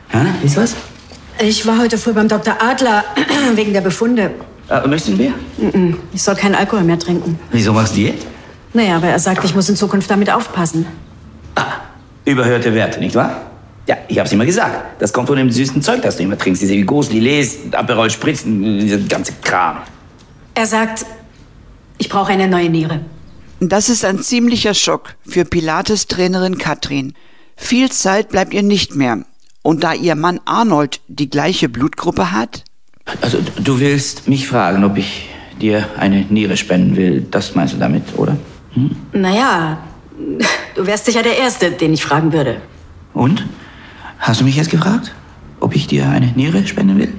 Ist was? Ich war heute früh beim Dr. Adler wegen der Befunde. Möchten wir? Ich soll keinen Alkohol mehr trinken. Wieso machst du Diät? Naja, aber er sagt, ich muss in Zukunft damit aufpassen. Überhörte Werte, nicht wahr? Ja, ich hab's immer gesagt. Das kommt von dem süßen Zeug, das du immer trinkst. Diese Gos, Lillet, Aperol Spritz, dieser ganze Kram. Er sagt, ich brauche eine neue Niere. Das ist ein ziemlicher Schock für Pilates-Trainerin Katrin. Viel Zeit bleibt ihr nicht mehr. Und da ihr Mann Arnold die gleiche Blutgruppe hat? Also, du willst mich fragen, ob ich dir eine Niere spenden will. Das meinst du damit, oder? Naja, du wärst sicher der Erste, den ich fragen würde. Und? Hast du mich jetzt gefragt, ob ich dir eine Niere spenden will?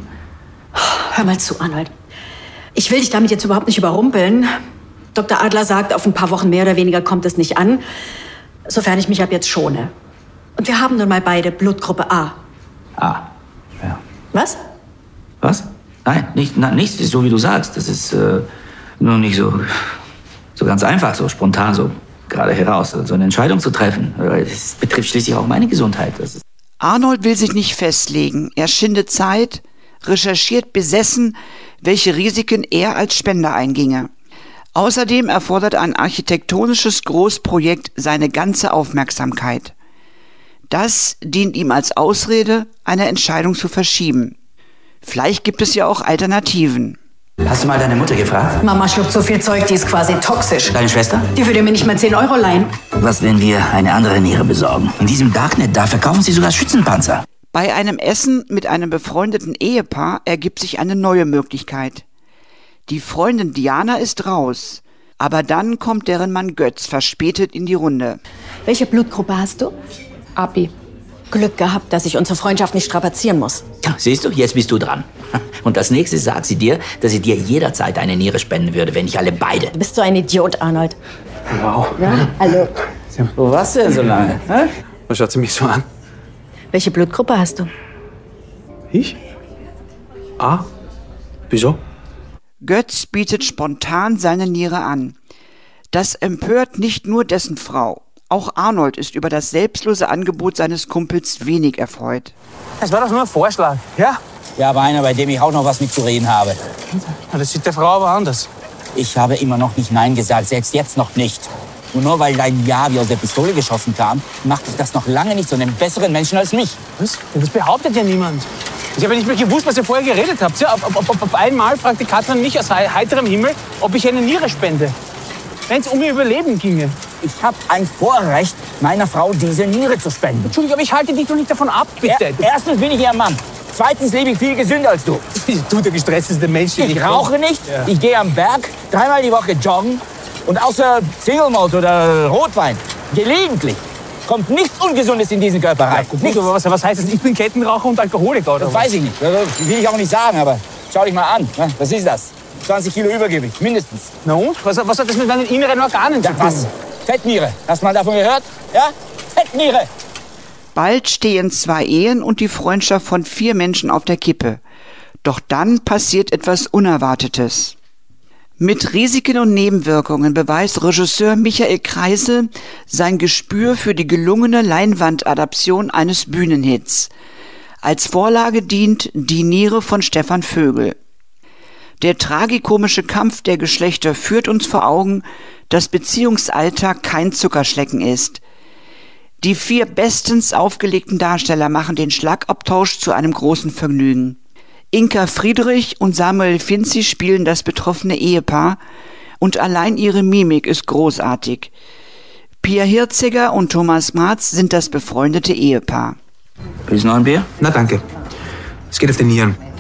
Hör mal zu, Arnold. Ich will dich damit jetzt überhaupt nicht überrumpeln. Dr. Adler sagt, auf ein paar Wochen mehr oder weniger kommt es nicht an, sofern ich mich ab jetzt schone. Und wir haben nun mal beide Blutgruppe A. Ja. Was? Was? Nein, nichts ist so, wie du sagst. Das ist nur nicht so ganz einfach, so spontan, so gerade heraus, so eine Entscheidung zu treffen. Es betrifft schließlich auch meine Gesundheit. Arnold will sich nicht festlegen. Er schindet Zeit, recherchiert besessen, welche Risiken er als Spender einginge. Außerdem erfordert ein architektonisches Großprojekt seine ganze Aufmerksamkeit. Das dient ihm als Ausrede, eine Entscheidung zu verschieben. Vielleicht gibt es ja auch Alternativen. Hast du mal deine Mutter gefragt? Mama schluckt so viel Zeug, die ist quasi toxisch. Deine Schwester? Die würde mir nicht mal 10 Euro leihen. Was, wenn wir eine andere Niere besorgen? In diesem Darknet, da verkaufen sie sogar Schützenpanzer. Bei einem Essen mit einem befreundeten Ehepaar ergibt sich eine neue Möglichkeit. Die Freundin Diana ist raus, aber dann kommt deren Mann Götz verspätet in die Runde. Welche Blutgruppe hast du? Abi. Glück gehabt, dass ich unsere Freundschaft nicht strapazieren muss. Ja, siehst du, jetzt bist du dran. Und als nächstes sagt sie dir, dass sie dir jederzeit eine Niere spenden würde, wenn nicht alle beide. Du bist so ein Idiot, Arnold. Wow. Ja, hallo. Wo warst du denn so lange? Was schaut sie mich so an? Welche Blutgruppe hast du? Ich? A? Wieso? Götz bietet spontan seine Niere an. Das empört nicht nur dessen Frau. Auch Arnold ist über das selbstlose Angebot seines Kumpels wenig erfreut. Es war doch nur ein Vorschlag, ja? Ja, aber einer, bei dem ich auch noch was mitzureden habe. Das sieht der Frau aber anders. Ich habe immer noch nicht Nein gesagt, selbst jetzt noch nicht. Und nur weil dein Ja wie aus der Pistole geschossen kam, macht dich das noch lange nicht zu einem besseren Menschen als mich. Was? Das behauptet ja niemand. Ich habe ja nicht mehr gewusst, was ihr vorher geredet habt. Ja, auf einmal fragte Katrin mich aus heiterem Himmel, ob ich eine Niere spende. Wenn es um ihr Überleben ginge. Ich habe ein Vorrecht, meiner Frau diese Niere zu spenden. Entschuldigung, aber ich halte dich doch nicht davon ab, bitte. Erstens bin ich ihr Mann. Zweitens lebe ich viel gesünder als du. Du, der gestressteste Mensch. Ich rauche nicht, ich gehe am Berg, 3-mal die Woche joggen. Und außer Single Malt oder Rotwein, gelegentlich, kommt nichts Ungesundes in diesen Körper rein. Ja, gut, aber was heißt das? Ich bin Kettenraucher und Alkoholiker, oder das was? weiß ich nicht. Das will ich auch nicht sagen, aber schau dich mal an. Was ist das? 20 Kilo Übergewicht, mindestens. Na und? Was hat das mit meinen inneren Organen zu tun? Was? Fettniere. Hast du mal davon gehört? Ja? Fettniere. Bald stehen 2 Ehen und die Freundschaft von 4 Menschen auf der Kippe. Doch dann passiert etwas Unerwartetes. Mit Risiken und Nebenwirkungen beweist Regisseur Michael Kreisel sein Gespür für die gelungene Leinwandadaption eines Bühnenhits. Als Vorlage dient Die Niere von Stefan Vögel. Der tragikomische Kampf der Geschlechter führt uns vor Augen, dass Beziehungsalltag kein Zuckerschlecken ist. Die 4 bestens aufgelegten Darsteller machen den Schlagabtausch zu einem großen Vergnügen. Inka Friedrich und Samuel Finzi spielen das betroffene Ehepaar und allein ihre Mimik ist großartig. Pia Hirziger und Thomas Marz sind das befreundete Ehepaar. Willst du noch ein Bier? Na danke. Es geht auf die Nieren.